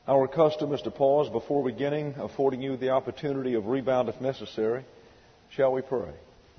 Our custom is to pause before beginning, affording you the opportunity of rebound if necessary. Shall we pray?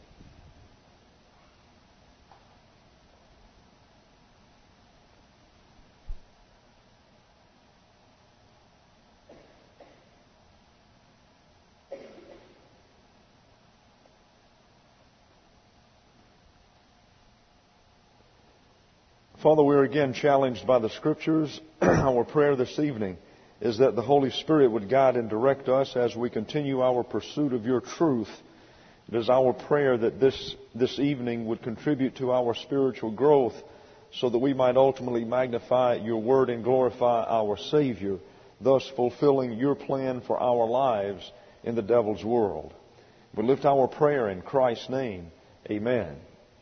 Father, we are again challenged by the Scriptures. Our prayer this evening is that the Holy Spirit would guide and direct us as we continue our pursuit of your truth. It is our prayer that this evening would contribute to our spiritual growth so that we might ultimately magnify your word and glorify our Savior, thus fulfilling your plan for our lives in the devil's world. We lift our prayer in Christ's name. Amen.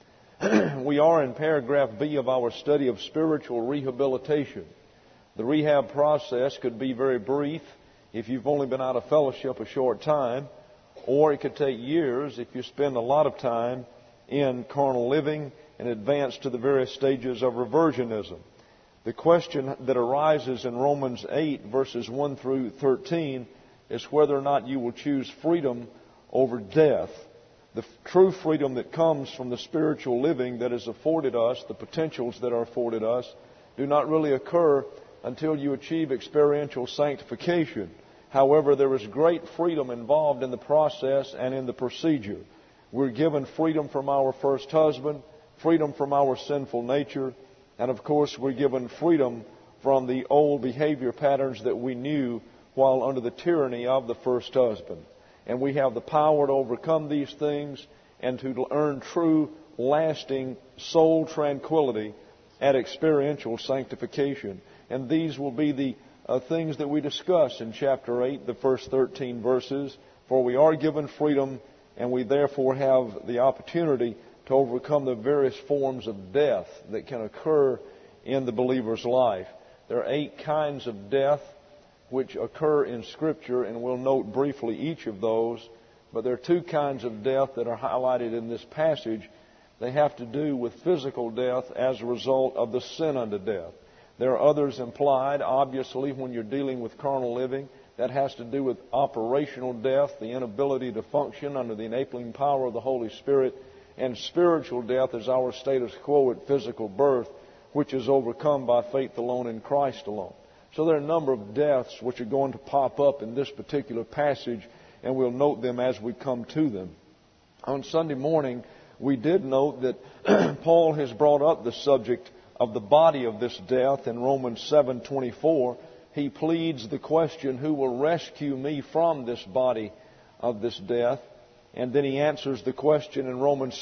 We are in paragraph B of our study of spiritual rehabilitation. The rehab process could be very brief if you've only been out of fellowship a short time, or it could take years if you spend a lot of time in carnal living and advance to the various stages of reversionism. The question that arises in Romans 8, verses 1 through 13, is whether or not you will choose freedom over death. The true freedom that comes from the spiritual living that is afforded us, the potentials that are afforded us, do not really occur until you achieve experiential sanctification. However, there is great freedom involved in the process and in the procedure. We're given freedom from our first husband, freedom from our sinful nature, and of course we're given freedom from the old behavior patterns that we knew while under the tyranny of the first husband. And we have the power to overcome these things and to earn true, lasting soul tranquility at experiential sanctification. And these will be the things that we discuss in chapter 8, the first 13 verses. For we are given freedom, and we therefore have the opportunity to overcome the various forms of death that can occur in the believer's life. There are 8 kinds of death which occur in Scripture, and we'll note briefly each of those. But there are 2 kinds of death that are highlighted in this passage. They have to do with physical death as a result of the sin unto death. There are others implied, obviously, when you're dealing with carnal living. That has to do with operational death, the inability to function under the enabling power of the Holy Spirit. And spiritual death is our status quo at physical birth, which is overcome by faith alone in Christ alone. So there are a number of deaths which are going to pop up in this particular passage, and we'll note them as we come to them. On Sunday morning, we did note that Paul has brought up the subject of the body of this death in Romans 7:24. He pleads the question, who will rescue me from this body of this death? And then he answers the question in Romans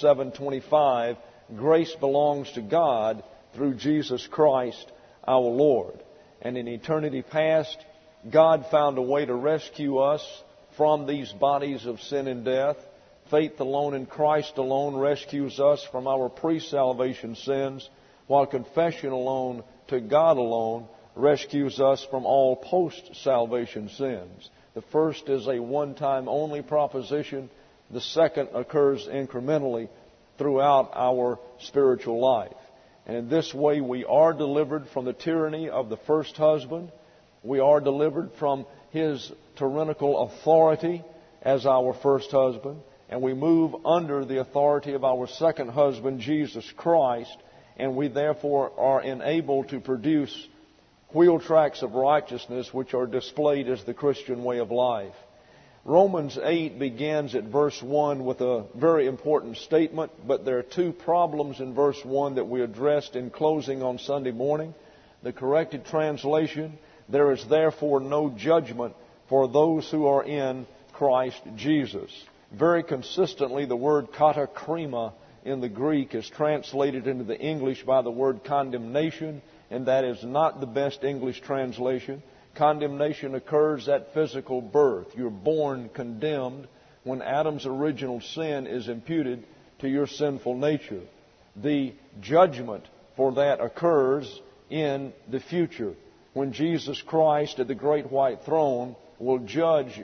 7:25, grace belongs to God through Jesus Christ our Lord. And in eternity past, God found a way to rescue us from these bodies of sin and death. Faith alone in Christ alone rescues us from our pre-salvation sins, while confession alone to God alone rescues us from all post-salvation sins. The first is a one-time only proposition. The second occurs incrementally throughout our spiritual life. And in this way, we are delivered from the tyranny of the first husband. We are delivered from his tyrannical authority as our first husband. And we move under the authority of our second husband, Jesus Christ. And we therefore are enabled to produce wheel tracks of righteousness, which are displayed as the Christian way of life. Romans 8 begins at verse 1 with a very important statement, but there are 2 problems in verse 1 that we addressed in closing on Sunday morning. The corrected translation, there is therefore no judgment for those who are in Christ Jesus. Very consistently, the word katakrima in the Greek is translated into the English by the word condemnation, and that is not the best English translation. Condemnation occurs at physical birth. You're born condemned when Adam's original sin is imputed to your sinful nature. The judgment for that occurs in the future, when Jesus Christ at the great white throne will judge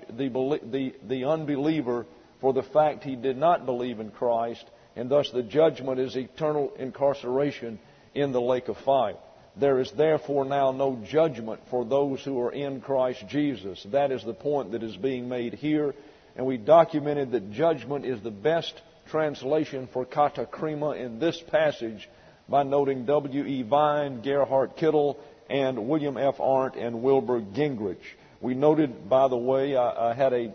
the unbeliever for the fact he did not believe in Christ, and thus the judgment is eternal incarceration in the lake of fire. There is therefore now no judgment for those who are in Christ Jesus. That is the point that is being made here. And we documented that judgment is the best translation for katakrima in this passage by noting W.E. Vine, Gerhard Kittel, and William F. Arndt and Wilbur Gingrich. We noted, by the way, I had a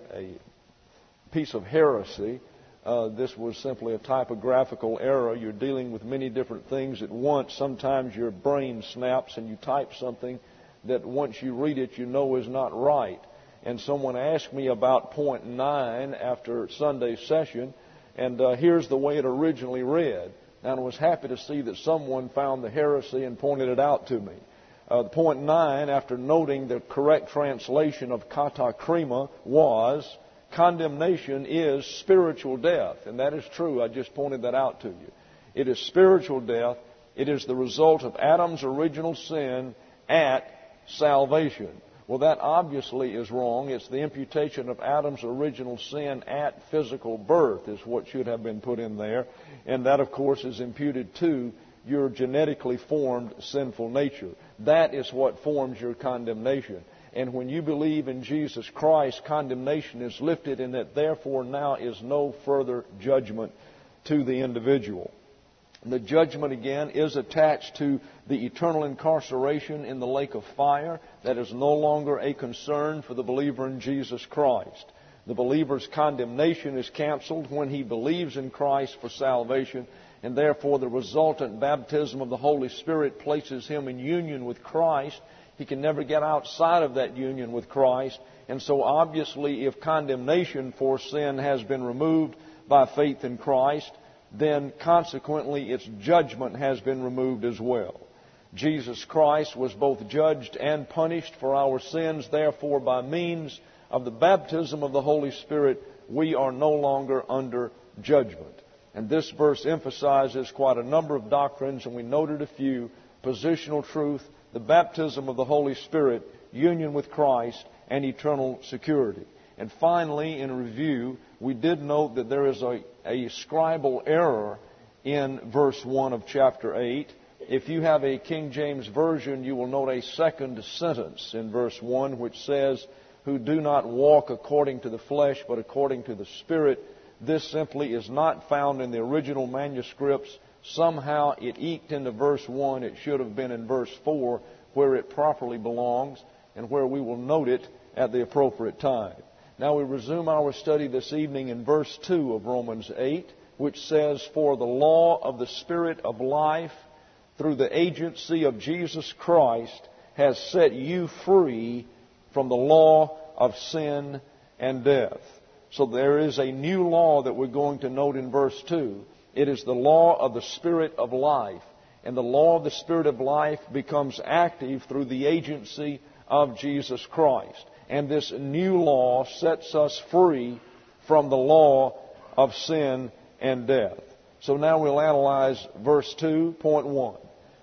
piece of heresy. This was simply a typographical error. You're dealing with many different things at once. Sometimes your brain snaps and you type something that once you read it you know is not right. And someone asked me about point 9 after Sunday's session, and here's the way it originally read. And I was happy to see that someone found the heresy and pointed it out to me. Point 9, after noting the correct translation of katakrima, was condemnation is spiritual death. And that is true. I just pointed that out to you. It is spiritual death. It is the result of Adam's original sin at salvation. Well, that obviously is wrong. It's the imputation of Adam's original sin at physical birth is what should have been put in there. And that, of course, is imputed to your genetically formed sinful nature. That is what forms your condemnation. And when you believe in Jesus Christ, condemnation is lifted, and that therefore now is no further judgment to the individual. The judgment, again, is attached to the eternal incarceration in the lake of fire. That is no longer a concern for the believer in Jesus Christ. The believer's condemnation is canceled when he believes in Christ for salvation, and therefore the resultant baptism of the Holy Spirit places him in union with Christ. He can never get outside of that union with Christ. And so obviously, if condemnation for sin has been removed by faith in Christ, then consequently its judgment has been removed as well. Jesus Christ was both judged and punished for our sins. Therefore, by means of the baptism of the Holy Spirit, we are no longer under judgment. And this verse emphasizes quite a number of doctrines, and we noted a few: positional truth, the baptism of the Holy Spirit, union with Christ, and eternal security. And finally, in review, we did note that there is a scribal error in verse 1 of chapter 8. If you have a King James Version, you will note a second sentence in verse 1 which says, "who do not walk according to the flesh, but according to the Spirit." This simply is not found in the original manuscripts. Somehow it eked into verse 1. It should have been in verse 4, where it properly belongs and where we will note it at the appropriate time. Now we resume our study this evening in verse 2 of Romans 8, which says, "For the law of the Spirit of life through the agency of Jesus Christ has set you free from the law of sin and death." So there is a new law that we're going to note in verse 2. It is the law of the Spirit of life. And the law of the Spirit of life becomes active through the agency of Jesus Christ. And this new law sets us free from the law of sin and death. So now we'll analyze verse 2, point 1.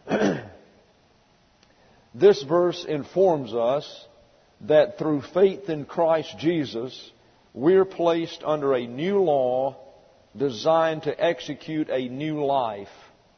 This verse informs us that through faith in Christ Jesus, we're placed under a new law designed to execute a new life.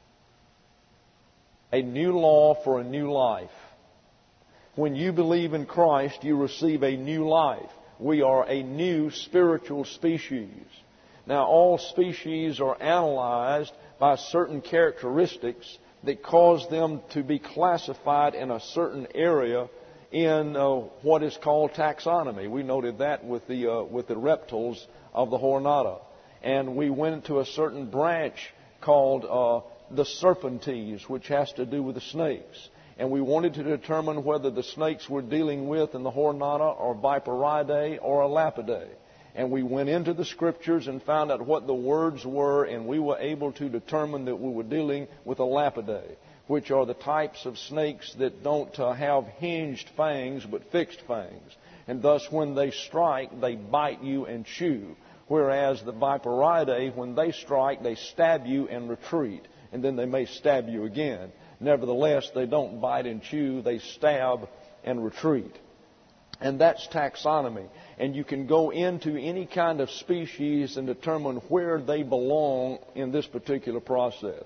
A new law for a new life. When you believe in Christ, you receive a new life. We are a new spiritual species. Now, all species are analyzed by certain characteristics that cause them to be classified in a certain area in what is called taxonomy. We noted that with the reptiles of the Hornata. And we went to a certain branch called the Serpentes, which has to do with the snakes. And we wanted to determine whether the snakes we're dealing with in the Hornata are Viperidae or Elapidae. And we went into the Scriptures and found out what the words were, and we were able to determine that we were dealing with Elapidae, which are the types of snakes that don't have hinged fangs but fixed fangs. And thus when they strike, they bite you and chew. Whereas the Viperidae, when they strike, they stab you and retreat. And then they may stab you again. Nevertheless, they don't bite and chew, they stab and retreat. And that's taxonomy. And you can go into any kind of species and determine where they belong in this particular process.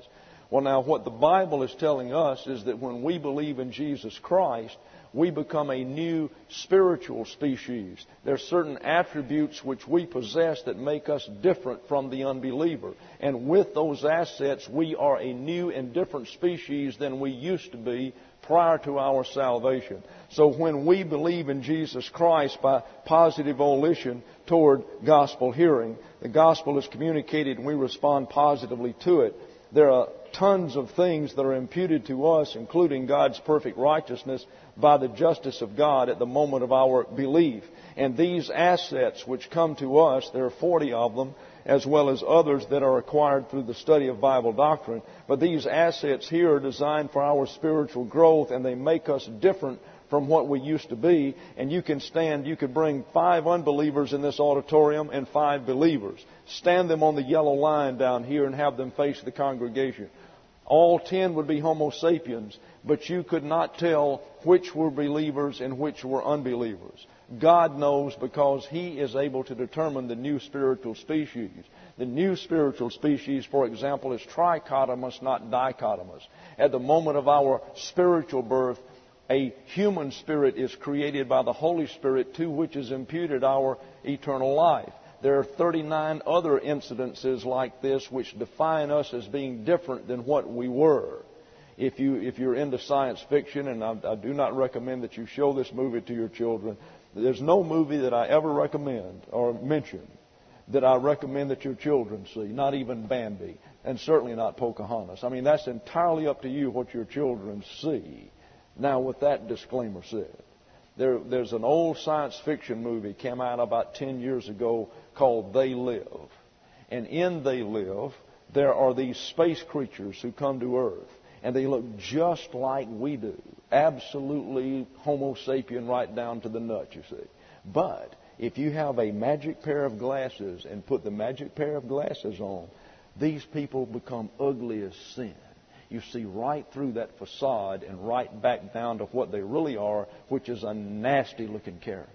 Well, now, what the Bible is telling us is that when we believe in Jesus Christ, we become a new spiritual species. There are certain attributes which we possess that make us different from the unbeliever. And with those assets, we are a new and different species than we used to be prior to our salvation. So when we believe in Jesus Christ by positive volition toward gospel hearing, the gospel is communicated and we respond positively to it. There are tons of things that are imputed to us, including God's perfect righteousness by the justice of God at the moment of our belief. And these assets which come to us, there are 40 of them, as well as others that are acquired through the study of Bible doctrine. But these assets here are designed for our spiritual growth, and they make us different from what we used to be. And you could bring 5 unbelievers in this auditorium and 5 believers. Stand them on the yellow line down here and have them face the congregation. All 10 would be Homo sapiens, but you could not tell which were believers and which were unbelievers. God knows, because He is able to determine the new spiritual species. The new spiritual species, for example, is trichotomous, not dichotomous. At the moment of our spiritual birth, a human spirit is created by the Holy Spirit, to which is imputed our eternal life. There are 39 other incidences like this which define us as being different than what we were. If you're into science fiction, and I do not recommend that you show this movie to your children, there's no movie that I ever recommend or mention that I recommend that your children see, not even Bambi, and certainly not Pocahontas. I mean, that's entirely up to you what your children see. Now, with that disclaimer said, there's an old science fiction movie came out about 10 years ago called They Live. And in They Live, there are these space creatures who come to Earth. And they look just like we do. Absolutely Homo sapien right down to the nut, you see. But if you have a magic pair of glasses and put the magic pair of glasses on, these people become ugly as sin. You see right through that facade and right back down to what they really are, which is a nasty-looking character.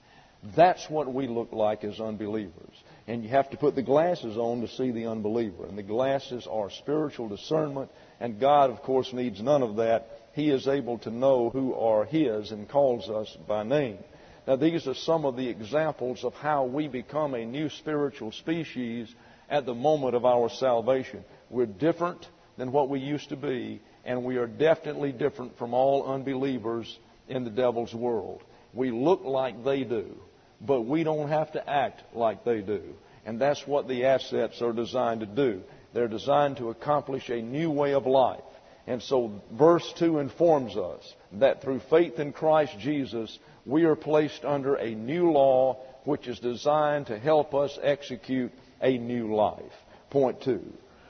That's what we look like as unbelievers. And you have to put the glasses on to see the unbeliever. And the glasses are spiritual discernment. And God, of course, needs none of that. He is able to know who are His and calls us by name. Now, these are some of the examples of how we become a new spiritual species at the moment of our salvation. We're different than what we used to be, and we are definitely different from all unbelievers in the devil's world. We look like they do, but we don't have to act like they do. And that's what the assets are designed to do. They're designed to accomplish a new way of life. And so verse 2 informs us that through faith in Christ Jesus, we are placed under a new law which is designed to help us execute a new life. Point 2.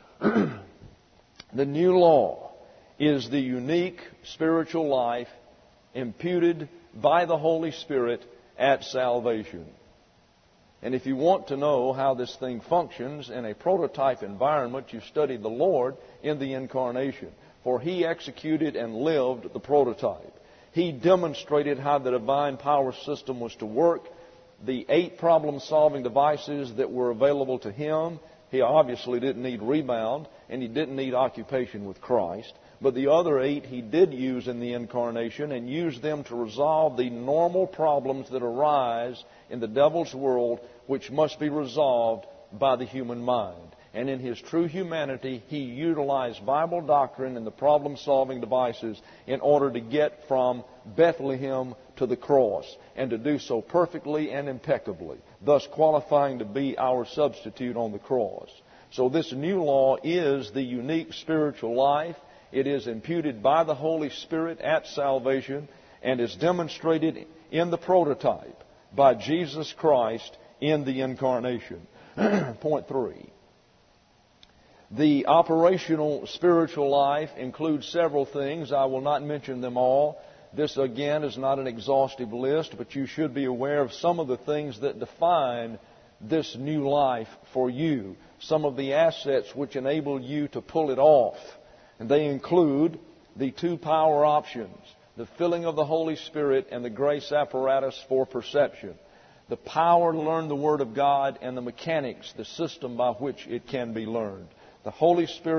The new law is the unique spiritual life imputed by the Holy Spirit at salvation. And if you want to know how this thing functions in a prototype environment, you study the Lord in the incarnation. For He executed and lived the prototype. He demonstrated how the divine power system was to work. The 8 problem-solving devices that were available to Him, He obviously didn't need rebound, and He didn't need occupation with Christ. But the other 8 He did use in the incarnation, and used them to resolve the normal problems that arise in the devil's world, which must be resolved by the human mind. And in His true humanity, He utilized Bible doctrine and the problem-solving devices in order to get from Bethlehem to the cross, and to do so perfectly and impeccably, thus qualifying to be our substitute on the cross. So this new law is the unique spiritual life. It is imputed by the Holy Spirit at salvation, and is demonstrated in the prototype by Jesus Christ in the incarnation. Point 3. The operational spiritual life includes several things. I will not mention them all. This, again, is not an exhaustive list, but you should be aware of some of the things that define this new life for you. Some of the assets which enable you to pull it off. And they include the 2 power options, the filling of the Holy Spirit and the grace apparatus for perception. The power to learn the Word of God and the mechanics, the system by which it can be learned. The Holy Spirit,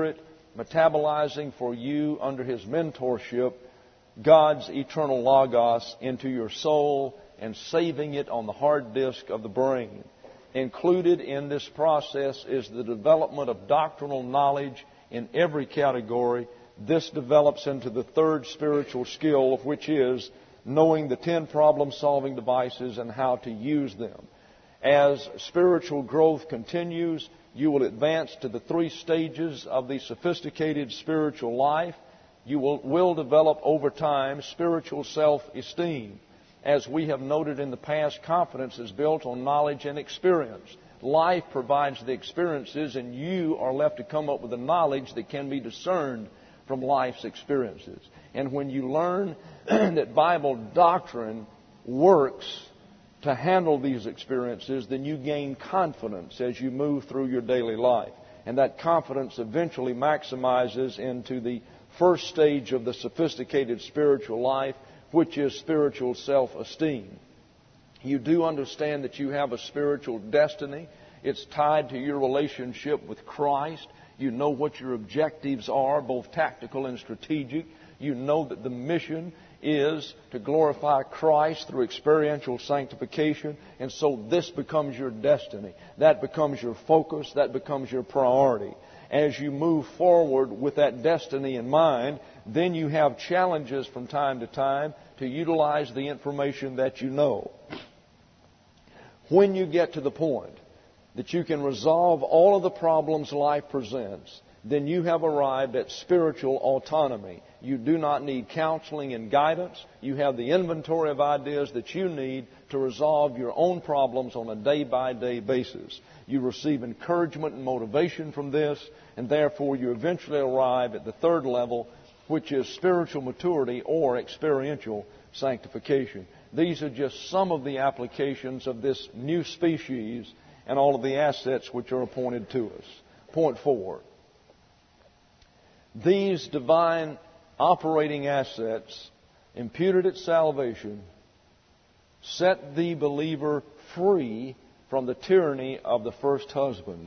metabolizing for you under His mentorship God's eternal Logos into your soul and saving it on the hard disk of the brain. Included in this process is the development of doctrinal knowledge in every category. This develops into the third spiritual skill, of which is knowing the 10 problem-solving devices and how to use them. As spiritual growth continues, you will advance to the 3 stages of the sophisticated spiritual life. You will develop over time spiritual self-esteem. As we have noted in the past, confidence is built on knowledge and experience. Life provides the experiences, and you are left to come up with the knowledge that can be discerned from life's experiences. And when you learn that Bible doctrine works to handle these experiences, then you gain confidence as you move through your daily life. And that confidence eventually maximizes into the first stage of the sophisticated spiritual life, which is spiritual self-esteem. You do understand that you have a spiritual destiny. It's tied to your relationship with Christ. You know what your objectives are, both tactical and strategic. You know that the mission is to glorify Christ through experiential sanctification. And so this becomes your destiny. That becomes your focus. That becomes your priority. As you move forward with that destiny in mind, then you have challenges from time to time to utilize the information that you know. When you get to the point that you can resolve all of the problems life presents, then you have arrived at spiritual autonomy. You do not need counseling and guidance. You have the inventory of ideas that you need to resolve your own problems on a day-by-day basis. You receive encouragement and motivation from this, and therefore you eventually arrive at the third level, which is spiritual maturity or experiential sanctification. These are just some of the applications of this new species and all of the assets which are appointed to us. Point 4. These divine operating assets imputed at salvation set the believer free from the tyranny of the first husband.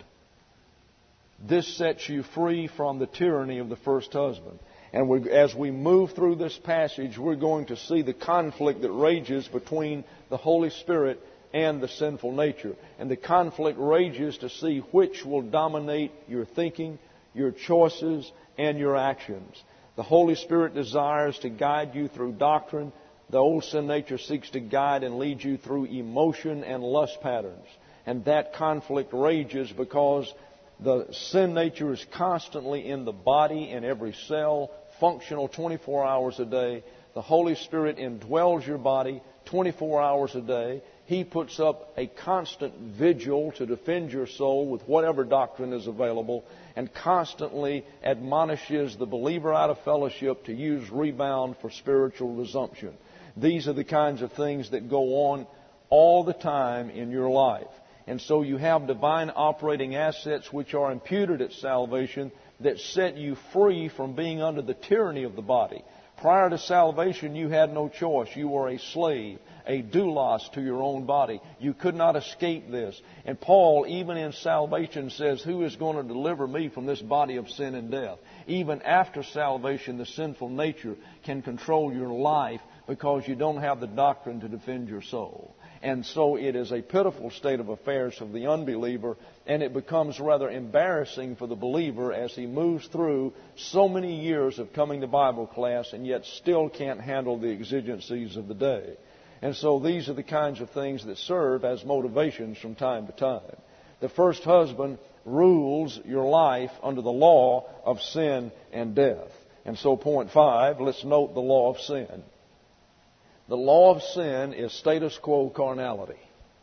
This sets you free from the tyranny of the first husband. And as we move through this passage, we're going to see the conflict that rages between the Holy Spirit and the sinful nature. And the conflict rages to see which will dominate your thinking, your choices, and your actions. The Holy Spirit desires to guide you through doctrine. The old sin nature seeks to guide and lead you through emotion and lust patterns. And that conflict rages because the sin nature is constantly in the body, in every cell, functional 24 hours a day. The Holy Spirit indwells your body 24 hours a day. He puts up a constant vigil to defend your soul with whatever doctrine is available, and constantly admonishes the believer out of fellowship to use rebound for spiritual resumption. These are the kinds of things that go on all the time in your life. And so you have divine operating assets which are imputed at salvation that set you free from being under the tyranny of the body. Prior to salvation, you had no choice. You were a slave, a doulos to your own body. You could not escape this. And Paul, even in salvation, says, who is going to deliver me from this body of sin and death? Even after salvation, the sinful nature can control your life because you don't have the doctrine to defend your soul. And so it is a pitiful state of affairs of the unbeliever, and it becomes rather embarrassing for the believer as he moves through so many years of coming to Bible class and yet still can't handle the exigencies of the day. And so these are the kinds of things that serve as motivations from time to time. The first husband rules your life under the law of sin and death. And so point 5, let's note the law of sin. The law of sin is status quo carnality.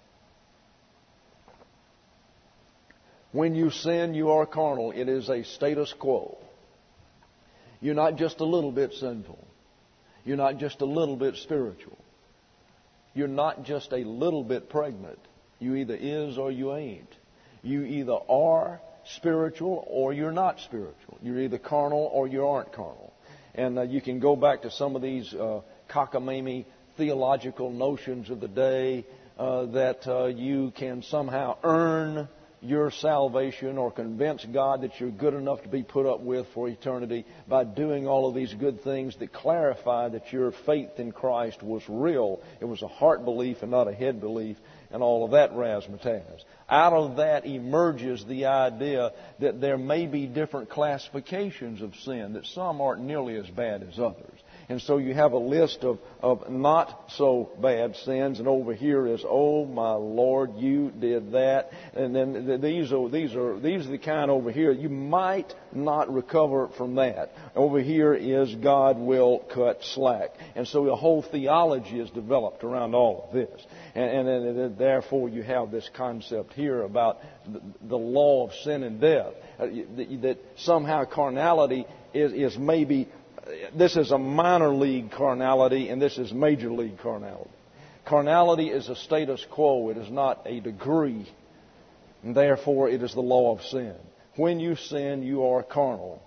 When you sin, you are carnal. It is a status quo. You're not just a little bit sinful. You're not just a little bit spiritual. You're not just a little bit pregnant. You either is or you ain't. You either are spiritual or you're not spiritual. You're either carnal or you aren't carnal. And you can go back to some of these cockamamie theological notions of the day that you can somehow earn your salvation or convince God that you're good enough to be put up with for eternity by doing all of these good things that clarify that your faith in Christ was real. It was a heart belief and not a head belief, and all of that razzmatazz. Out of that emerges the idea that there may be different classifications of sin, that some aren't nearly as bad as others. And so you have a list of not so bad sins, and over here is, oh my Lord, you did that. And then these are the kind over here you might not recover from that. Over here is God will cut slack. And so a whole theology is developed around all of this. And therefore you have this concept here about the law of sin and death, that somehow carnality is maybe. This is a minor league carnality, and this is major league carnality. Carnality is a status quo. It is not a degree, and therefore it is the law of sin. When you sin, you are carnal.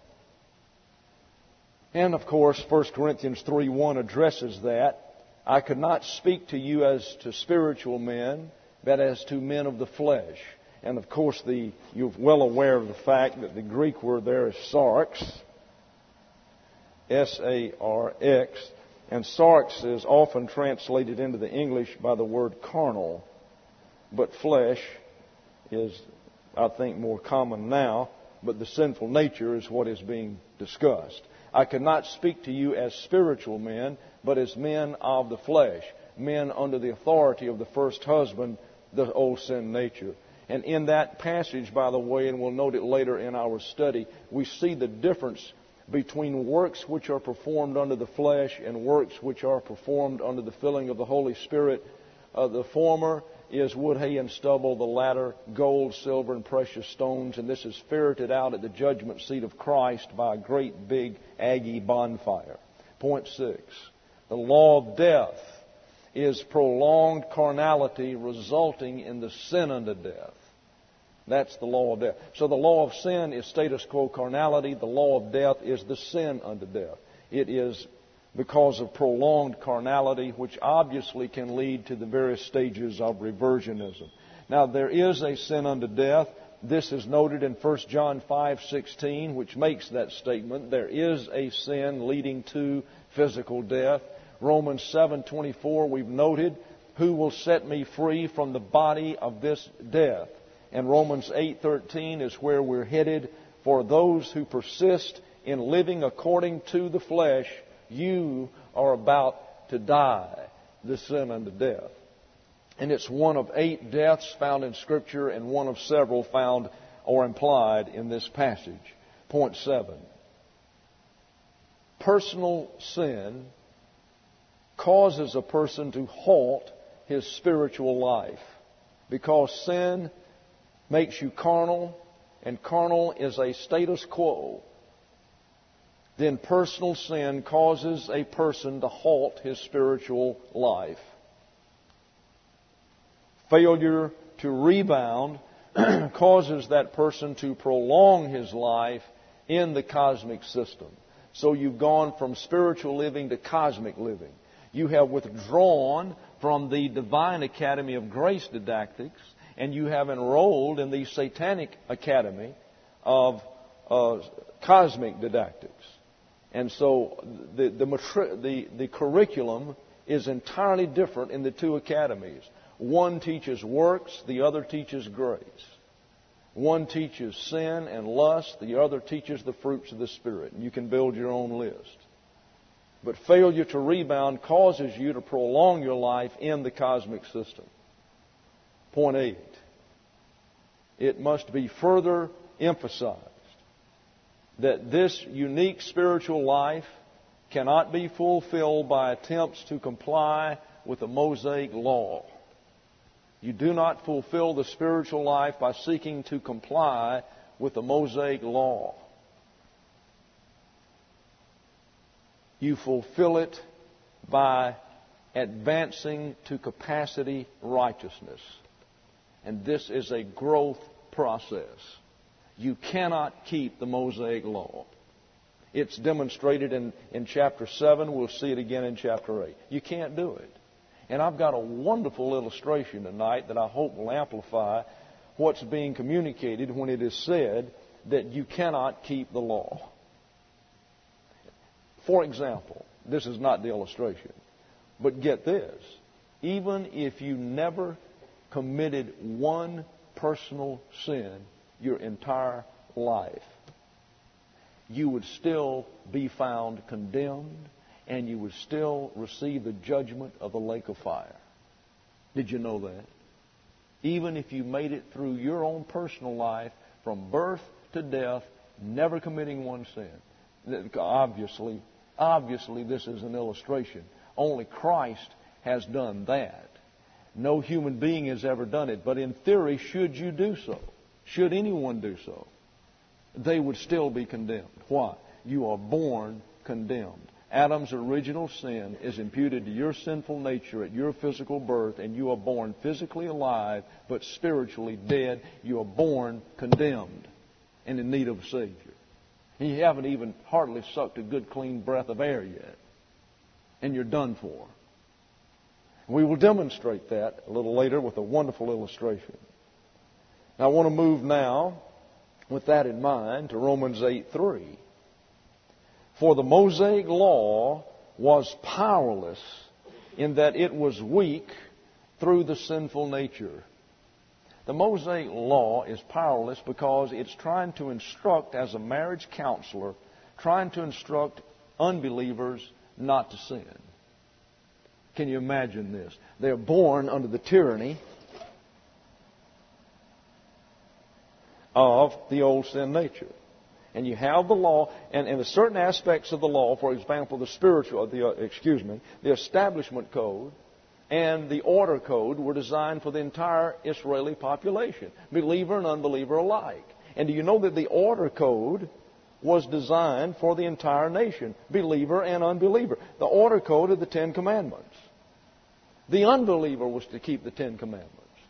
And, of course, 1 Corinthians 3:1 addresses that. I could not speak to you as to spiritual men, but as to men of the flesh. And, of course, you're well aware of the fact that the Greek word there is sarx, S-A-R-X, and sarx is often translated into the English by the word carnal, but flesh is, I think, more common now, but the sinful nature is what is being discussed. I could not speak to you as spiritual men, but as men of the flesh, men under the authority of the first husband, the old sin nature. And in that passage, by the way, and we'll note it later in our study, we see the difference between works which are performed under the flesh and works which are performed under the filling of the Holy Spirit. The former is wood, hay, and stubble. The latter, gold, silver, and precious stones. And this is ferreted out at the judgment seat of Christ by a great big Aggie bonfire. Point 6. The law of death is prolonged carnality resulting in the sin unto death. That's the law of death. So the law of sin is status quo carnality. The law of death is the sin unto death. It is because of prolonged carnality, which obviously can lead to the various stages of reversionism. Now, there is a sin unto death. This is noted in 1 John 5:16, which makes that statement. There is a sin leading to physical death. Romans 7:24, we've noted, who will set me free from the body of this death? And Romans 8:13 is where we're headed. For those who persist in living according to the flesh, you are about to die, the sin unto death. And it's one of 8 deaths found in Scripture and one of several found or implied in this passage. Point 7. Personal sin causes a person to halt his spiritual life, because sin makes you carnal, and carnal is a status quo. Then personal sin causes a person to halt his spiritual life. Failure to rebound causes that person to prolong his life in the cosmic system. So you've gone from spiritual living to cosmic living. You have withdrawn from the Divine Academy of Grace Didactics, and you have enrolled in the Satanic Academy of Cosmic Didactics. And so the curriculum is entirely different in the two academies. One teaches works, the other teaches grace. One teaches sin and lust, the other teaches the fruits of the Spirit. You can build your own list. But failure to rebound causes you to prolong your life in the cosmic system. Point 8. It must be further emphasized that this unique spiritual life cannot be fulfilled by attempts to comply with the Mosaic law. You do not fulfill the spiritual life by seeking to comply with the Mosaic law. You fulfill it by advancing to capacity righteousness. And this is a growth process. You cannot keep the Mosaic law. It's demonstrated in chapter 7. We'll see it again in chapter 8. You can't do it. And I've got a wonderful illustration tonight that I hope will amplify what's being communicated when it is said that you cannot keep the law. For example, this is not the illustration, but get this. Even if you never committed one personal sin your entire life, you would still be found condemned, and you would still receive the judgment of the lake of fire. Did you know that? Even if you made it through your own personal life, from birth to death, never committing one sin. Obviously, this is an illustration. Only Christ has done that. No human being has ever done it. But in theory, should you do so, should anyone do so, they would still be condemned. Why? You are born condemned. Adam's original sin is imputed to your sinful nature at your physical birth, and you are born physically alive but spiritually dead. You are born condemned and in need of a Savior. You haven't even hardly sucked a good clean breath of air yet, and you're done for. We will demonstrate that a little later with a wonderful illustration. Now, I want to move now, with that in mind, to Romans 8:3. For the Mosaic law was powerless in that it was weak through the sinful nature. The Mosaic law is powerless because it's trying to instruct, as a marriage counselor, trying to instruct unbelievers not to sin. Can you imagine this? They're born under the tyranny of the old sin nature. And you have the law, and the certain aspects of the law, for example, the establishment code and the order code were designed for the entire Israeli population, believer and unbeliever alike. And do you know that the order code was designed for the entire nation, believer and unbeliever? The order code of the Ten Commandments. The unbeliever was to keep the Ten Commandments.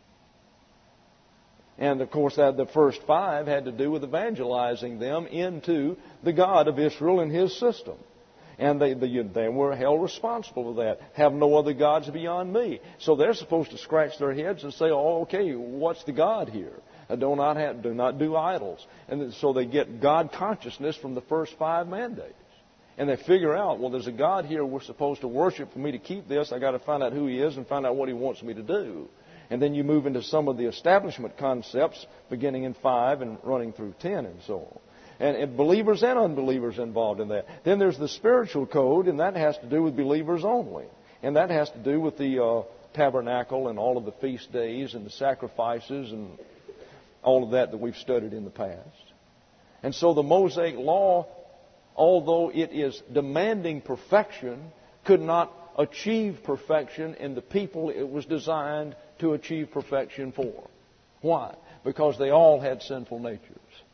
And, of course, the first 5 had to do with evangelizing them into the God of Israel and His system. And they were held responsible for that. Have no other gods beyond me. So they're supposed to scratch their heads and say, oh, okay, what's the God here? Do not do idols. And so they get God consciousness from the first 5 mandates. And they figure out, well, there's a God here we're supposed to worship. For me to keep this, I've got to find out who He is and find out what He wants me to do. And then you move into some of the establishment concepts, beginning in 5 and running through 10 and so on. And believers and unbelievers involved in that. Then there's the spiritual code, and that has to do with believers only. And that has to do with the tabernacle and all of the feast days and the sacrifices and all of that we've studied in the past. And so the Mosaic law, although it is demanding perfection, could not achieve perfection in the people it was designed to achieve perfection for. Why? Because they all had sinful natures.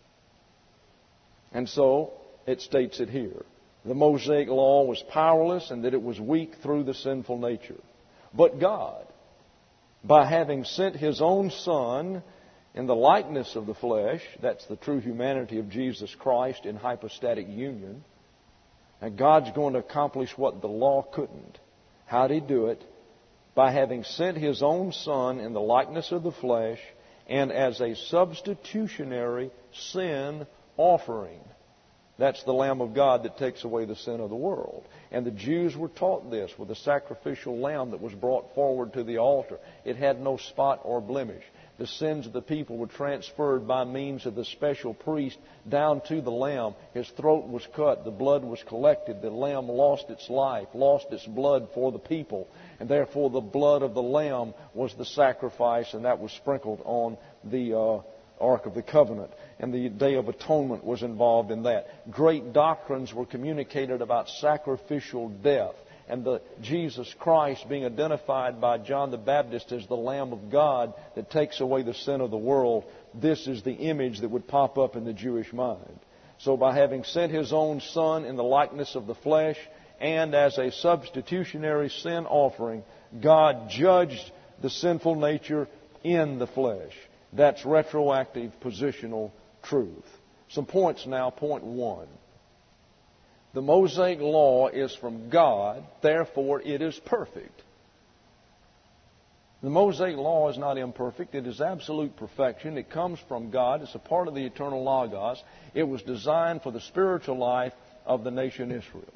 And so it states it here. The Mosaic law was powerless and that it was weak through the sinful nature. But God, by having sent His own Son in the likeness of the flesh, that's the true humanity of Jesus Christ in hypostatic union, and God's going to accomplish what the law couldn't. How did He do it? By having sent His own Son in the likeness of the flesh and as a substitutionary sin offering. That's the Lamb of God that takes away the sin of the world. And the Jews were taught this with a sacrificial lamb that was brought forward to the altar. It had no spot or blemish. The sins of the people were transferred by means of the special priest down to the lamb. His throat was cut. The blood was collected. The lamb lost its life, lost its blood for the people. And therefore the blood of the lamb was the sacrifice, and that was sprinkled on the Ark of the Covenant. And the Day of Atonement was involved in that. Great doctrines were communicated about sacrificial death. And Jesus Christ being identified by John the Baptist as the Lamb of God that takes away the sin of the world, this is the image that would pop up in the Jewish mind. So by having sent His own Son in the likeness of the flesh and as a substitutionary sin offering, God judged the sinful nature in the flesh. That's retroactive positional truth. Some points now. Point 1. The Mosaic law is from God, therefore it is perfect. The Mosaic Law is not imperfect. It is absolute perfection. It comes from God. It's a part of the eternal Logos. It was designed for the spiritual life of the nation Israel.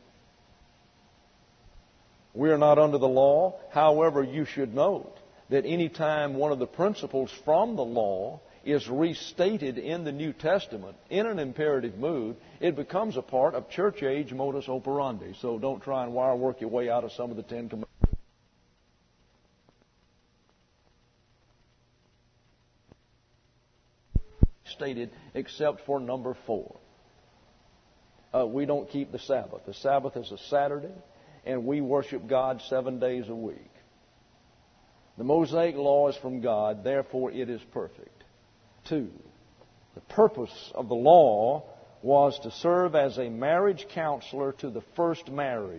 We are not under the law. However, you should note that any time one of the principles from the law is restated in the New Testament in an imperative mood, it becomes a part of church age modus operandi. So don't try and wire work your way out of some of the Ten Commandments. Stated except for number 4. We don't keep the Sabbath. The Sabbath is a Saturday, and we worship God 7 days a week. The Mosaic Law is from God, therefore it is perfect. 2. The purpose of the law was to serve as a marriage counselor to the first marriage.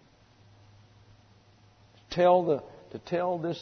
To tell this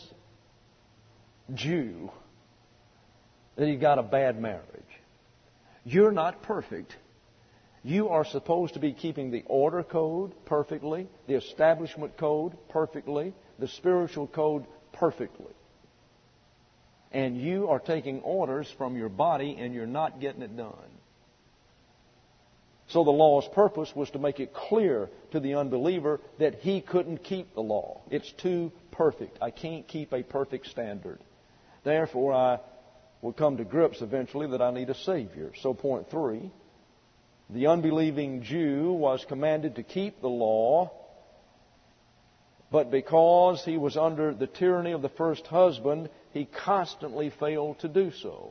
Jew that he got a bad marriage. You're not perfect. You are supposed to be keeping the order code perfectly, the establishment code perfectly, the spiritual code perfectly. And you are taking orders from your body and you're not getting it done. So the law's purpose was to make it clear to the unbeliever that he couldn't keep the law. It's too perfect. I can't keep a perfect standard. Therefore, I will come to grips eventually that I need a Savior. So point 3, the unbelieving Jew was commanded to keep the law, but because he was under the tyranny of the first husband, he constantly failed to do so.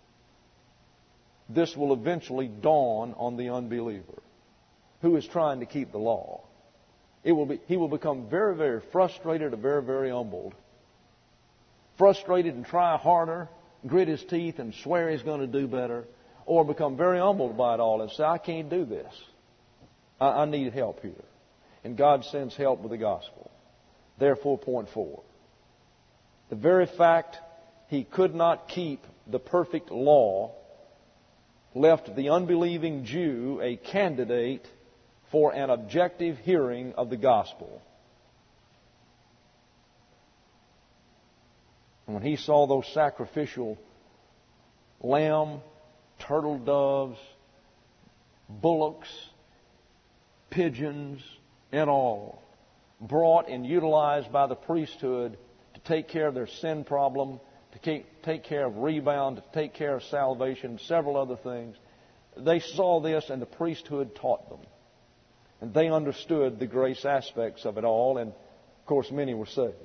This will eventually dawn on the unbeliever who is trying to keep the law. He will become very, very frustrated and very, very humbled. Frustrated and try harder, grit his teeth and swear he's going to do better, or become very humbled by it all and say, I can't do this. I need help here. And God sends help with the gospel. Therefore, point 4. The very fact he could not keep the perfect law left the unbelieving Jew a candidate for an objective hearing of the gospel. And when he saw those sacrificial lamb, turtle doves, bullocks, pigeons, and all, brought and utilized by the priesthood to take care of their sin problem, to take care of rebound, to take care of salvation, several other things, they saw this and the priesthood taught them. And they understood the grace aspects of it all, and of course many were saved.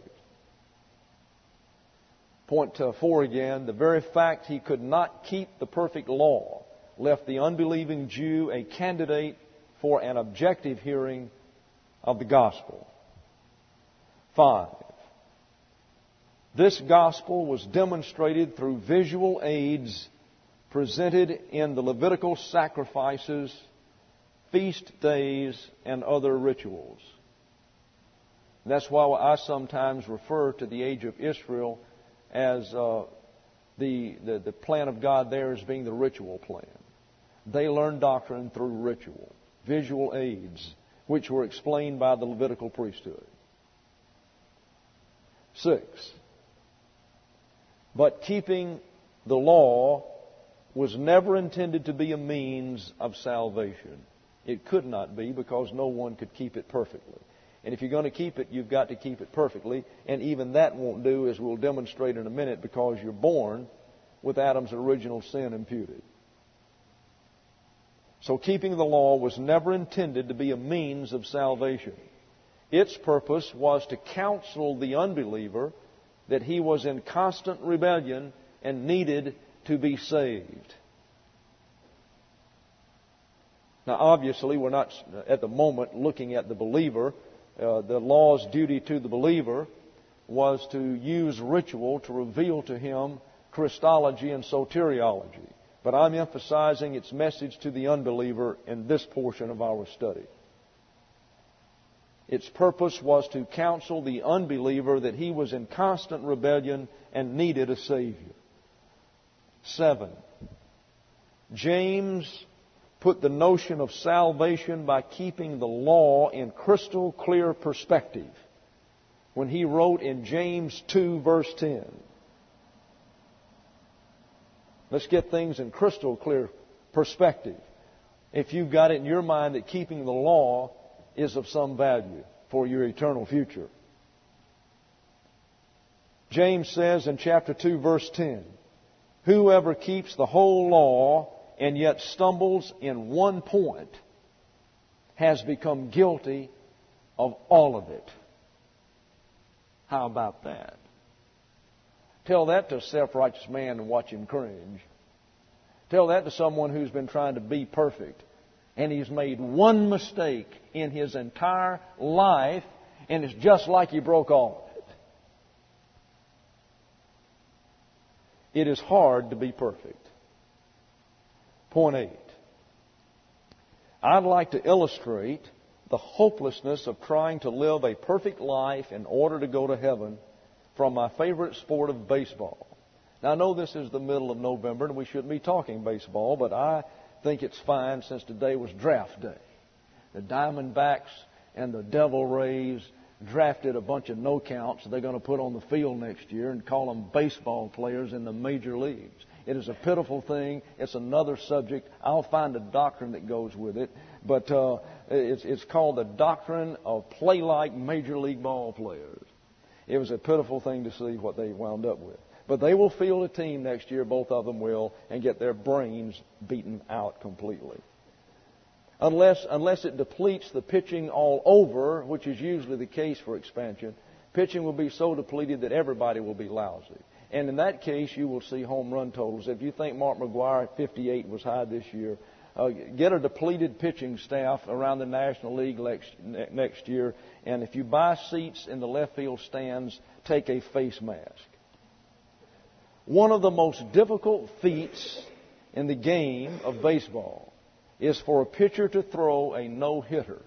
Point 4 again, the very fact he could not keep the perfect law left the unbelieving Jew a candidate for an objective hearing of the gospel. 5. This gospel was demonstrated through visual aids presented in the Levitical sacrifices, feast days, and other rituals. And that's why I sometimes refer to the age of Israel as the plan of God there as being the ritual plan. They learned doctrine through ritual, visual aids, which were explained by the Levitical priesthood. 6. But keeping the law was never intended to be a means of salvation. It could not be, because no one could keep it perfectly. And if you're going to keep it, you've got to keep it perfectly. And even that won't do, as we'll demonstrate in a minute, because you're born with Adam's original sin imputed. So keeping the law was never intended to be a means of salvation. Its purpose was to counsel the unbeliever that he was in constant rebellion and needed to be saved. Now, obviously, we're not at the moment looking at the believer. The law's duty to the believer was to use ritual to reveal to him Christology and soteriology. But I'm emphasizing its message to the unbeliever in this portion of our study. Its purpose was to counsel the unbeliever that he was in constant rebellion and needed a Savior. 7. James put the notion of salvation by keeping the law in crystal clear perspective when he wrote in James 2, verse 10. Let's get things in crystal clear perspective. If you've got it in your mind that keeping the law is of some value for your eternal future. James says in chapter 2, verse 10, whoever keeps the whole law and yet stumbles in one point has become guilty of all of it. How about that? Tell that to a self-righteous man and watch him cringe. Tell that to someone who's been trying to be perfect and he's made one mistake in his entire life and it's just like he broke all of it. It is hard to be perfect. Point 8. I'd like to illustrate the hopelessness of trying to live a perfect life in order to go to heaven from my favorite sport of baseball. Now, I know this is the middle of November and we shouldn't be talking baseball, but I think it's fine since today was draft day. The Diamondbacks and the Devil Rays drafted a bunch of no-counts they're going to put on the field next year and call them baseball players in the major leagues. It is a pitiful thing. It's another subject. I'll find a doctrine that goes with it. But it's called the doctrine of play-like major league ball players. It was a pitiful thing to see what they wound up with. But they will field a team next year, both of them will, and get their brains beaten out completely. Unless it depletes the pitching all over, which is usually the case for expansion, pitching will be so depleted that everybody will be lousy. And in that case, you will see home run totals. If you think Mark McGwire, 58, was high this year, get a depleted pitching staff around the National League next year. And if you buy seats in the left field stands, take a face mask. One of the most difficult feats in the game of baseball is for a pitcher to throw a no-hitter.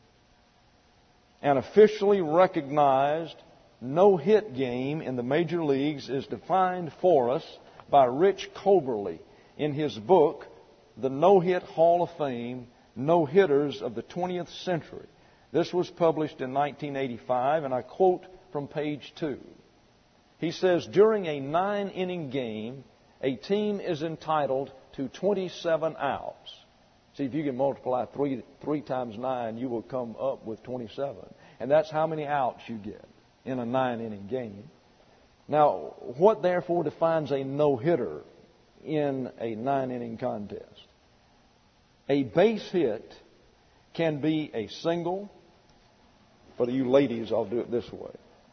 An officially recognized no-hit game in the major leagues is defined for us by Rich Coberly in his book, The No-Hit Hall of Fame, No-Hitters of the 20th Century. This was published in 1985, and I quote from page 2. He says, during a 9-inning game, a team is entitled to 27 outs. See, if you can multiply 3 times 9, you will come up with 27. And that's how many outs you get in a 9-inning game. Now, what therefore defines a no-hitter in a 9-inning contest? A base hit can be a single. For you ladies, I'll do it this way.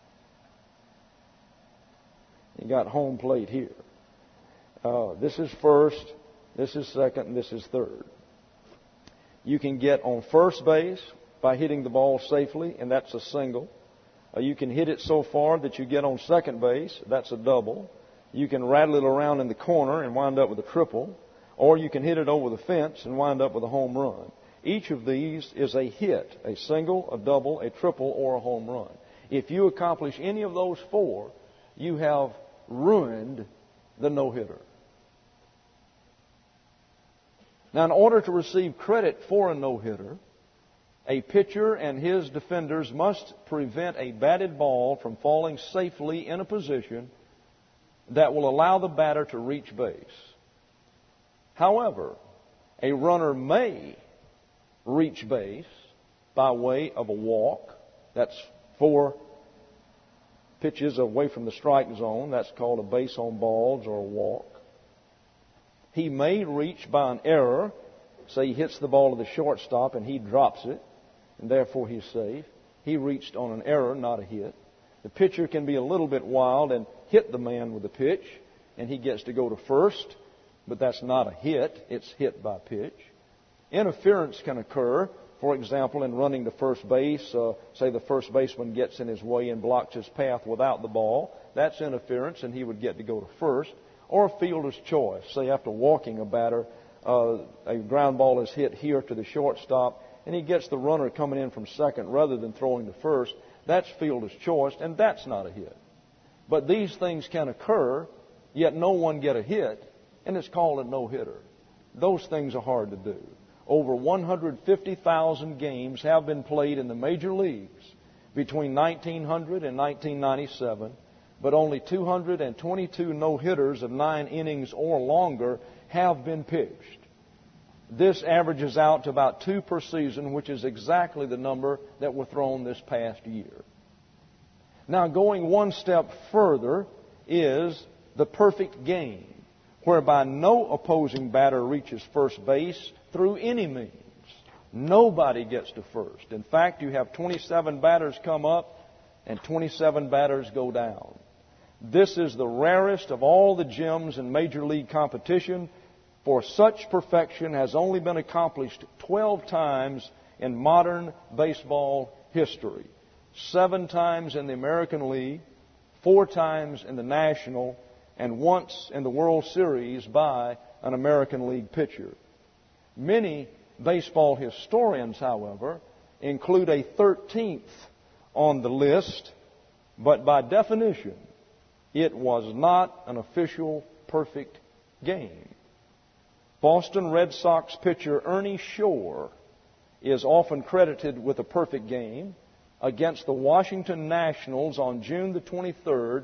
You got home plate here. This is first, this is second, and this is third. You can get on first base by hitting the ball safely, and that's a single. You can hit it so far that you get on second base. That's a double. You can rattle it around in the corner and wind up with a triple. Or you can hit it over the fence and wind up with a home run. Each of these is a hit, a single, a double, a triple, or a home run. If you accomplish any of those 4, you have ruined the no-hitter. Now, in order to receive credit for a no-hitter, a pitcher and his defenders must prevent a batted ball from falling safely in a position that will allow the batter to reach base. However, a runner may reach base by way of a walk. That's 4 pitches away from the strike zone. That's called a base on balls or a walk. He may reach by an error. Say he hits the ball to the shortstop and he drops it, and therefore he's safe. He reached on an error, not a hit. The pitcher can be a little bit wild and hit the man with the pitch, and he gets to go to first, but that's not a hit. It's hit by pitch. Interference can occur. For example, in running to first base, say the first baseman gets in his way and blocks his path without the ball. That's interference, and he would get to go to first. Or a fielder's choice. Say after walking a batter, a ground ball is hit here to the shortstop, and he gets the runner coming in from second rather than throwing to first. That's fielder's choice, and that's not a hit. But these things can occur, yet no one get a hit, and it's called a no-hitter. Those things are hard to do. Over 150,000 games have been played in the major leagues between 1900 and 1997, but only 222 no-hitters of 9 innings or longer have been pitched. This averages out to about 2 per season, which is exactly the number that were thrown this past year. Now, going one step further is the perfect game, whereby no opposing batter reaches first base through any means. Nobody gets to first. In fact, you have 27 batters come up and 27 batters go down. This is the rarest of all the gems in Major League competition, for such perfection has only been accomplished 12 times in modern baseball history. 7 times in the American League, 4 times in the National, and once in the World Series by an American League pitcher. Many baseball historians, however, include a 13th on the list, but by definition, it was not an official perfect game. Boston Red Sox pitcher Ernie Shore is often credited with a perfect game against the Washington Nationals on June the 23rd,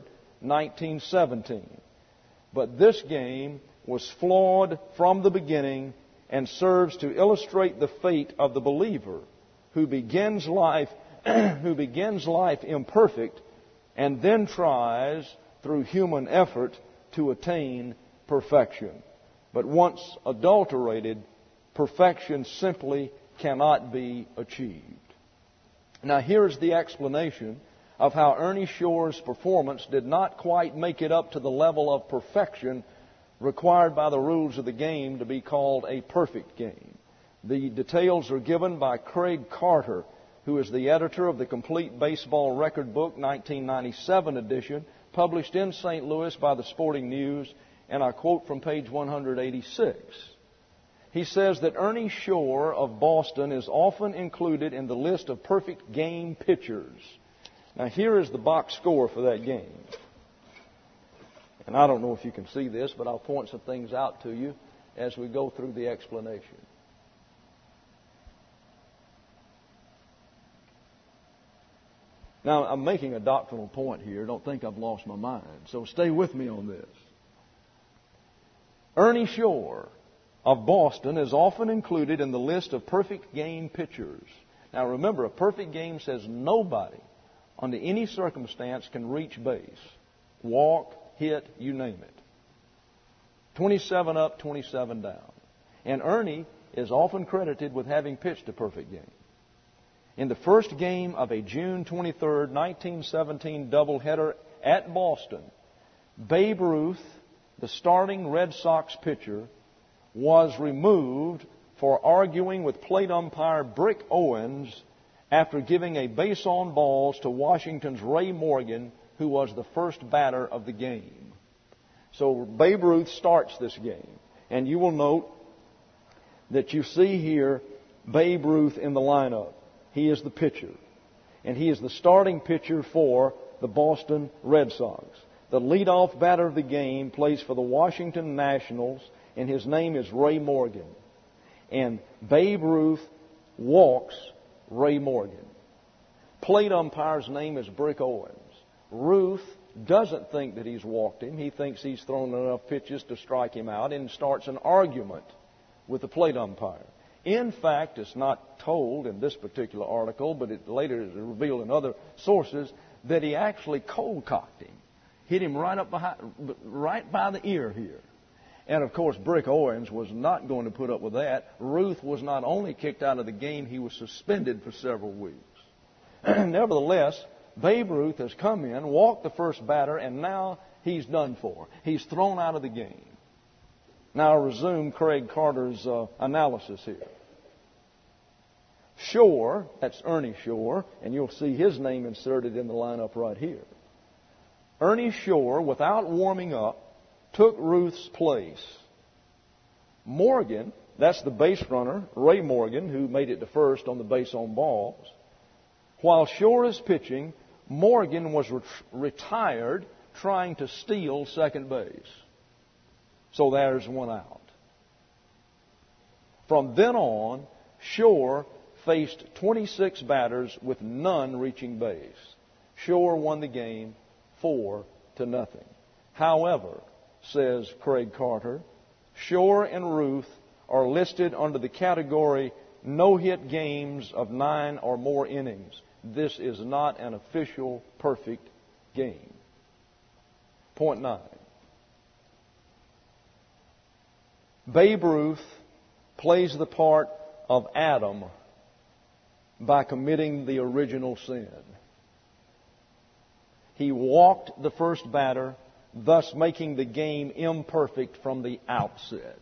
1917. But this game was flawed from the beginning and serves to illustrate the fate of the believer who begins life imperfect and then tries through human effort to attain perfection. But once adulterated, perfection simply cannot be achieved. Now here's the explanation of how Ernie Shore's performance did not quite make it up to the level of perfection required by the rules of the game to be called a perfect game. The details are given by Craig Carter, who is the editor of the Complete Baseball Record Book, 1997 edition, published in St. Louis by the Sporting News, and I quote from page 186. He says that Ernie Shore of Boston is often included in the list of perfect game pitchers. Now here is the box score for that game. And I don't know if you can see this, but I'll point some things out to you as we go through the explanation. Now, I'm making a doctrinal point here. Don't think I've lost my mind. So stay with me on this. Ernie Shore of Boston is often included in the list of perfect game pitchers. Now remember, a perfect game says nobody under any circumstance can reach base, walk, hit, you name it. 27 up, 27 down. And Ernie is often credited with having pitched a perfect game. In the first game of a June 23rd, 1917 doubleheader at Boston, Babe Ruth, the starting Red Sox pitcher, was removed for arguing with plate umpire Brick Owens after giving a base on balls to Washington's Ray Morgan, who was the first batter of the game. So Babe Ruth starts this game. And you will note that you see here Babe Ruth in the lineup. He is the pitcher. And he is the starting pitcher for the Boston Red Sox. The leadoff batter of the game plays for the Washington Nationals, and his name is Ray Morgan. And Babe Ruth walks Ray Morgan. Plate umpire's name is Brick Owens. Ruth doesn't think that he's walked him. He thinks he's thrown enough pitches to strike him out and starts an argument with the plate umpire. In fact, it's not told in this particular article, but it later is revealed in other sources, that he actually cold-cocked him. Hit him right by the ear here. And, of course, Brick Owens was not going to put up with that. Ruth was not only kicked out of the game, he was suspended for several weeks. Nevertheless, Babe Ruth has come in, walked the first batter, and now he's done for. He's thrown out of the game. Now I'll resume Craig Carter's analysis here. Shore, that's Ernie Shore, and you'll see his name inserted in the lineup right here. Ernie Shore, without warming up, took Ruth's place. Morgan, that's the base runner, Ray Morgan, who made it to first on the base on balls. While Shore is pitching, Morgan was retired trying to steal second base. So there's one out. From then on, Shore faced 26 batters with none reaching base. Shore won the game 4-0. However, says Craig Carter, Shore and Ruth are listed under the category no-hit games of 9 or more innings. This is not an official perfect game. Point 9. Babe Ruth plays the part of Adam by committing the original sin. He walked the first batter, thus making the game imperfect from the outset.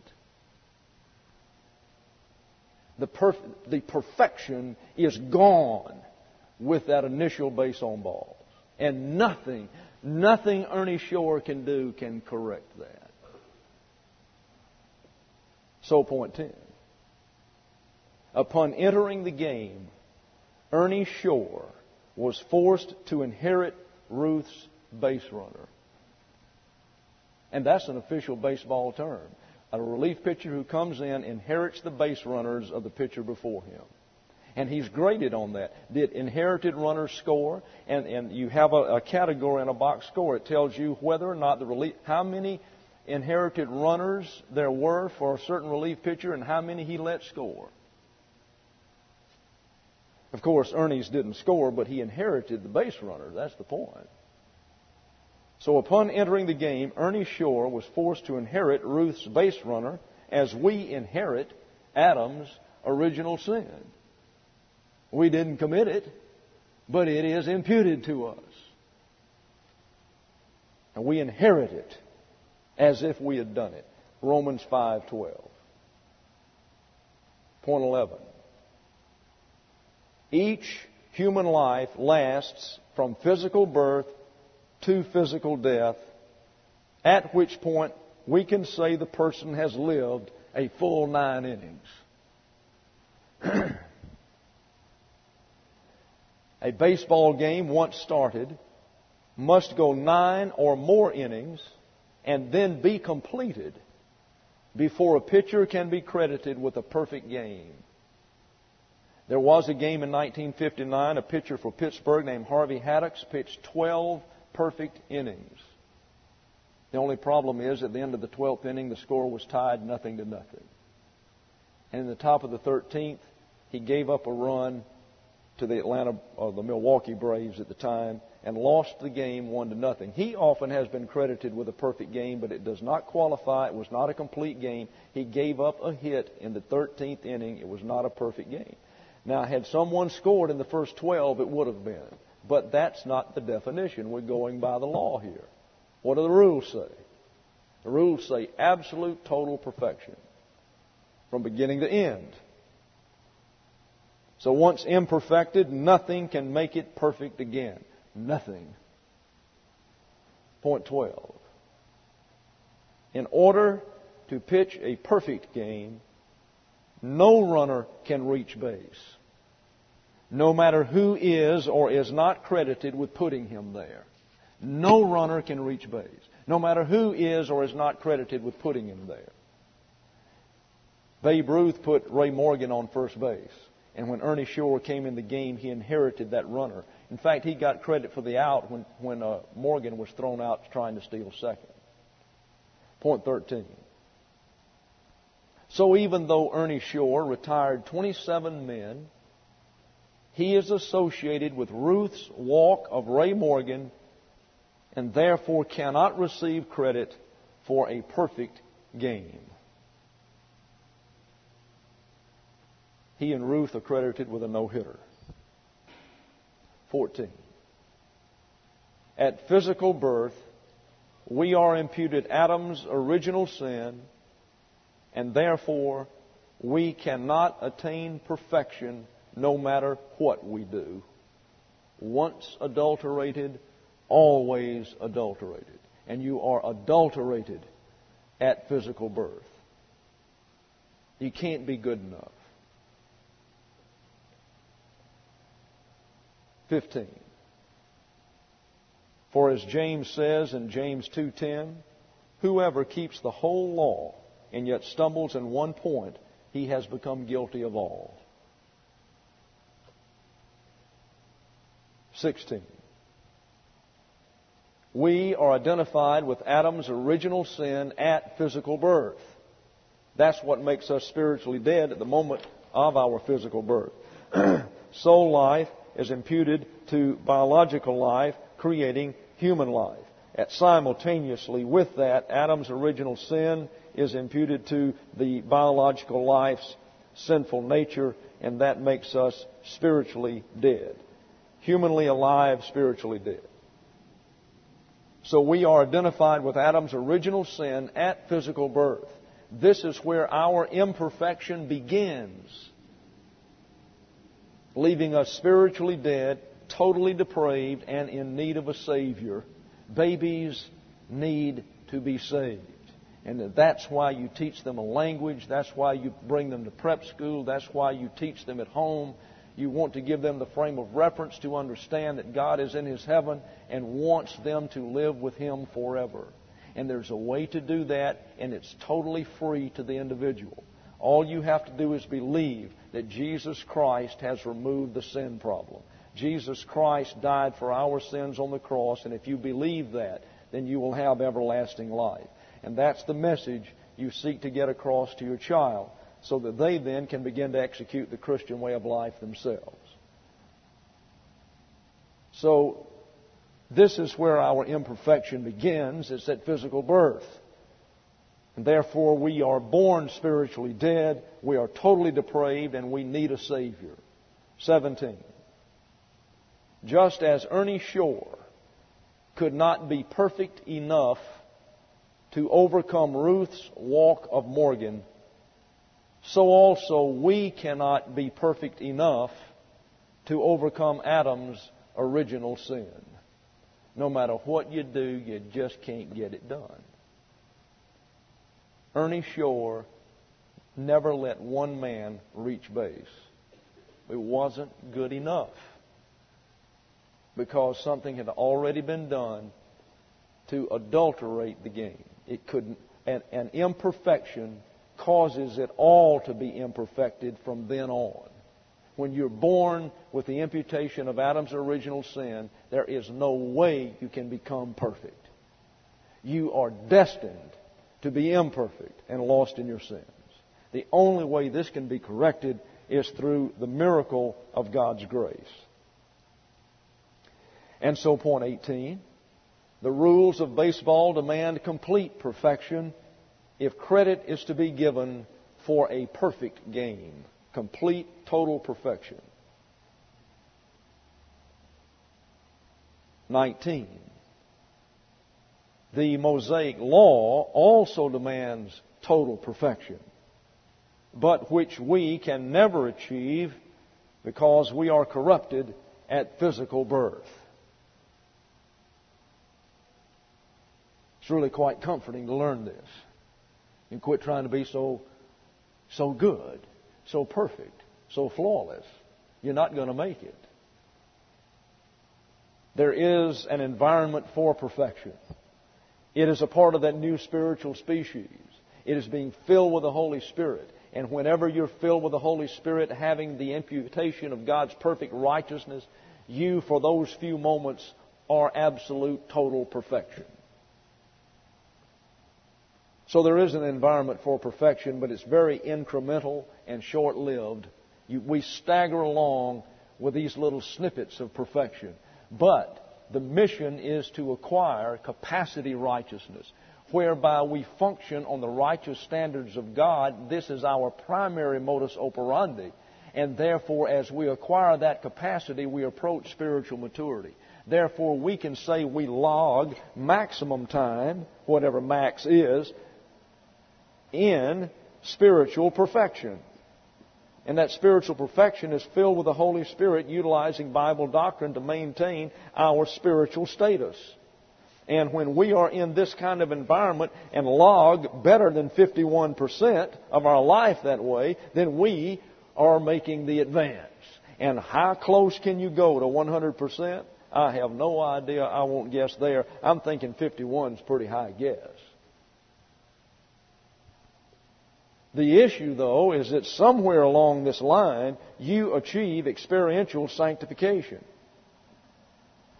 The perfection is gone with that initial base on balls. And nothing Ernie Shore can do can correct that. So point 10. Upon entering the game, Ernie Shore was forced to inherit Ruth's base runner. And that's an official baseball term. A relief pitcher who comes in inherits the base runners of the pitcher before him. And he's graded on that. Did inherited runners score? And you have a category in a box score. It tells you whether or not how many inherited runners there were for a certain relief pitcher and how many he let score. Of course, Ernie's didn't score, but he inherited the base runner. That's the point. So upon entering the game, Ernie Shore was forced to inherit Ruth's base runner as we inherit Adam's original sin. We didn't commit it, but it is imputed to us. And we inherit it as if we had done it. Romans 5:12. Point 11. Each human life lasts from physical birth to physical death, at which point we can say the person has lived a full 9 innings. A baseball game, once started, must go 9 or more innings and then be completed before a pitcher can be credited with a perfect game. There was a game in 1959, a pitcher for Pittsburgh named Harvey Haddocks pitched 12 perfect innings. The only problem is at the end of the 12th inning, the score was tied 0-0. And in the top of the 13th, he gave up a run to the Milwaukee Braves at the time and lost the game 1-0. He often has been credited with a perfect game, but it does not qualify. It was not a complete game. He gave up a hit in the 13th inning. It was not a perfect game. Now, had someone scored in the first 12, it would have been. But that's not the definition. We're going by the law here. What do the rules say? The rules say absolute total perfection from beginning to end. So once imperfected, nothing can make it perfect again. Nothing. Point 12. In order to pitch a perfect game, no runner can reach base, no matter who is or is not credited with putting him there. No runner can reach base, no matter who is or is not credited with putting him there. Babe Ruth put Ray Morgan on first base. And when Ernie Shore came in the game, he inherited that runner. In fact, he got credit for the out when Morgan was thrown out trying to steal second. Point 13. So even though Ernie Shore retired 27 men, he is associated with Ruth's walk of Ray Morgan and therefore cannot receive credit for a perfect game. He and Ruth are credited with a no-hitter. 14. At physical birth, we are imputed Adam's original sin, and therefore we cannot attain perfection no matter what we do. Once adulterated, always adulterated. And you are adulterated at physical birth. You can't be good enough. 15. For as James says in James 2:10, whoever keeps the whole law and yet stumbles in one point, he has become guilty of all. 16. We are identified with Adam's original sin at physical birth. That's what makes us spiritually dead at the moment of our physical birth. Soul life is imputed to biological life, creating human life. Simultaneously with that, Adam's original sin is imputed to the biological life's sinful nature, and that makes us spiritually dead. Humanly alive, spiritually dead. So we are identified with Adam's original sin at physical birth. This is where our imperfection begins, leaving us spiritually dead, totally depraved, and in need of a Savior. Babies need to be saved. And that's why you teach them a language. That's why you bring them to prep school. That's why you teach them at home. You want to give them the frame of reference to understand that God is in His heaven and wants them to live with Him forever. And there's a way to do that, and it's totally free to the individual. All you have to do is believe that Jesus Christ has removed the sin problem. Jesus Christ died for our sins on the cross, and if you believe that, then you will have everlasting life. And that's the message you seek to get across to your child, so that they then can begin to execute the Christian way of life themselves. So, this is where our imperfection begins. It's at physical birth. And therefore, we are born spiritually dead, we are totally depraved, and we need a Savior. 17. Just as Ernie Shore could not be perfect enough to overcome Ruth's walk of Morgan, so also we cannot be perfect enough to overcome Adam's original sin. No matter what you do, you just can't get it done. Ernie Shore never let one man reach base. It wasn't good enough, because something had already been done to adulterate the game. It couldn't, an imperfection causes it all to be imperfected from then on. When you're born with the imputation of Adam's original sin, there is no way you can become perfect. You are destined to be imperfect and lost in your sins. The only way this can be corrected is through the miracle of God's grace. And so, point 18, the rules of baseball demand complete perfection if credit is to be given for a perfect game. Complete, total perfection. 19. The Mosaic Law also demands total perfection, but which we can never achieve because we are corrupted at physical birth. It's really quite comforting to learn this and quit trying to be so good, so perfect, so flawless. You're not going to make it. There is an environment for perfection. It is a part of that new spiritual species. It is being filled with the Holy Spirit. And whenever you're filled with the Holy Spirit, having the imputation of God's perfect righteousness, you, for those few moments, are absolute, total perfection. So there is an environment for perfection, but it's very incremental and short-lived. We stagger along with these little snippets of perfection. But the mission is to acquire capacity righteousness, whereby we function on the righteous standards of God. This is our primary modus operandi. And therefore, as we acquire that capacity, we approach spiritual maturity. Therefore, we can say we log maximum time, whatever max is, in spiritual perfection. And that spiritual perfection is filled with the Holy Spirit, utilizing Bible doctrine to maintain our spiritual status. And when we are in this kind of environment and log better than 51% of our life that way, then we are making the advance. And how close can you go to 100%? I have no idea. I won't guess there. I'm thinking 51 is pretty high guess. The issue, though, is that somewhere along this line, you achieve experiential sanctification.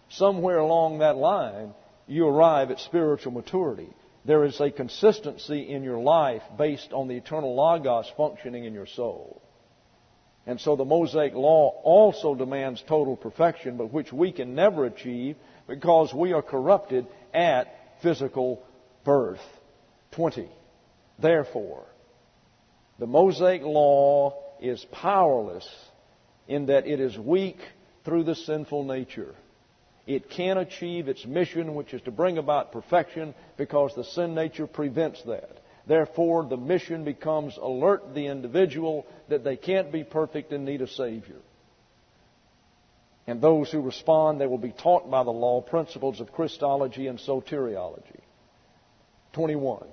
somewhere along that line, you arrive at spiritual maturity. There is a consistency in your life based on the eternal Logos functioning in your soul. And so the Mosaic Law also demands total perfection, but which we can never achieve because we are corrupted at physical birth. 20. Therefore, the Mosaic Law is powerless in that it is weak through the sinful nature. It can't achieve its mission, which is to bring about perfection, because the sin nature prevents that. Therefore, the mission becomes alert the individual that they can't be perfect and need a Savior. And those who respond, they will be taught by the law principles of Christology and soteriology. 21.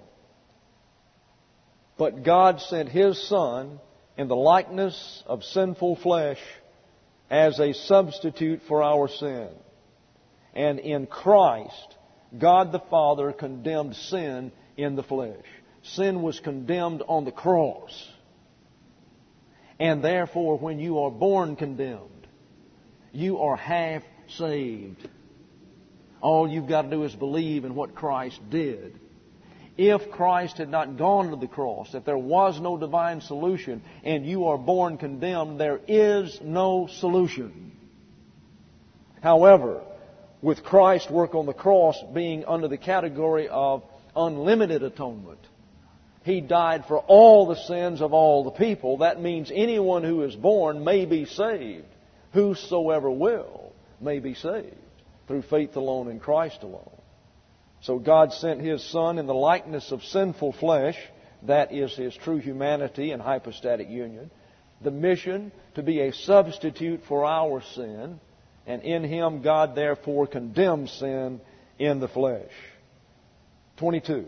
But God sent His Son in the likeness of sinful flesh as a substitute for our sin. And in Christ, God the Father condemned sin in the flesh. Sin was condemned on the cross. And therefore, when you are born condemned, you are half saved. All you've got to do is believe in what Christ did. If Christ had not gone to the cross, if there was no divine solution, and you are born condemned, there is no solution. However, with Christ's work on the cross being under the category of unlimited atonement, He died for all the sins of all the people. That means anyone who is born may be saved. Whosoever will may be saved through faith alone in Christ alone. So God sent His Son in the likeness of sinful flesh, that is His true humanity and hypostatic union, the mission to be a substitute for our sin, and in Him God therefore condemns sin in the flesh. 22.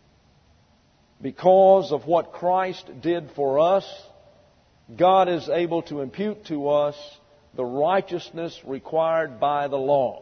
Because of what Christ did for us, God is able to impute to us the righteousness required by the law.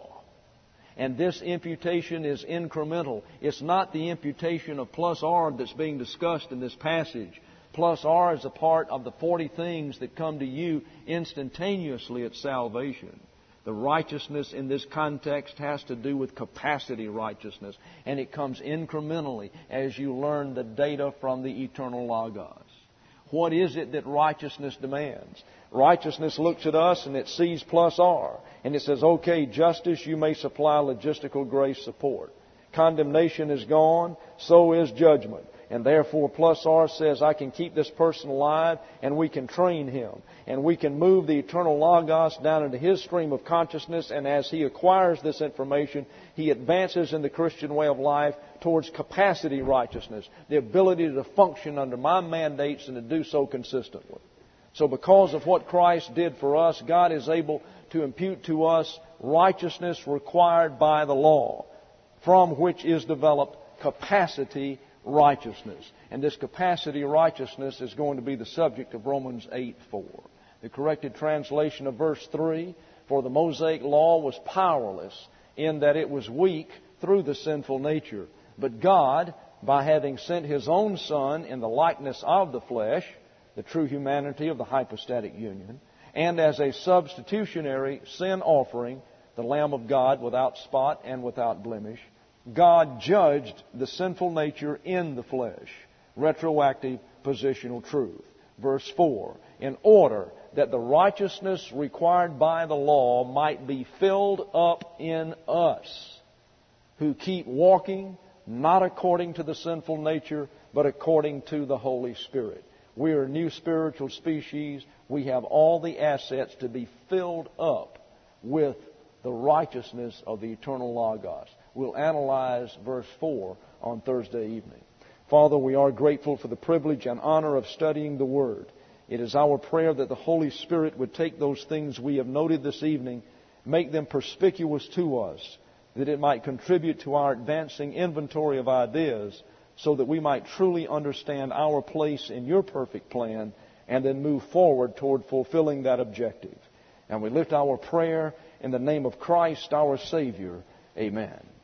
And this imputation is incremental. It's not the imputation of plus R that's being discussed in this passage. Plus R is a part of the 40 things that come to you instantaneously at salvation. The righteousness in this context has to do with capacity righteousness. And it comes incrementally as you learn the data from the eternal Logos. What is it that righteousness demands? Righteousness looks at us and it sees plus R. And it says, okay, justice, you may supply logistical grace support. Condemnation is gone, so is judgment. And therefore, plus R says, I can keep this person alive, and we can train him. And we can move the eternal Logos down into his stream of consciousness, and as he acquires this information, he advances in the Christian way of life towards capacity righteousness, the ability to function under my mandates and to do so consistently. So because of what Christ did for us, God is able to impute to us righteousness required by the law, from which is developed capacity righteousness. And this capacity righteousness is going to be the subject of Romans 8:4. The corrected translation of verse 3, for the Mosaic law was powerless in that it was weak through the sinful nature. But God, by having sent His own Son in the likeness of the flesh, the true humanity of the hypostatic union, and as a substitutionary sin offering, the Lamb of God without spot and without blemish, God judged the sinful nature in the flesh. Retroactive positional truth. Verse 4, in order that the righteousness required by the law might be filled up in us, who keep walking not according to the sinful nature, but according to the Holy Spirit. We are a new spiritual species. We have all the assets to be filled up with the righteousness of the eternal Logos. We'll analyze verse 4 on Thursday evening. Father, we are grateful for the privilege and honor of studying the Word. It is our prayer that the Holy Spirit would take those things we have noted this evening, make them perspicuous to us, that it might contribute to our advancing inventory of ideas, so that we might truly understand our place in your perfect plan and then move forward toward fulfilling that objective. And we lift our prayer in the name of Christ, our Savior. Amen.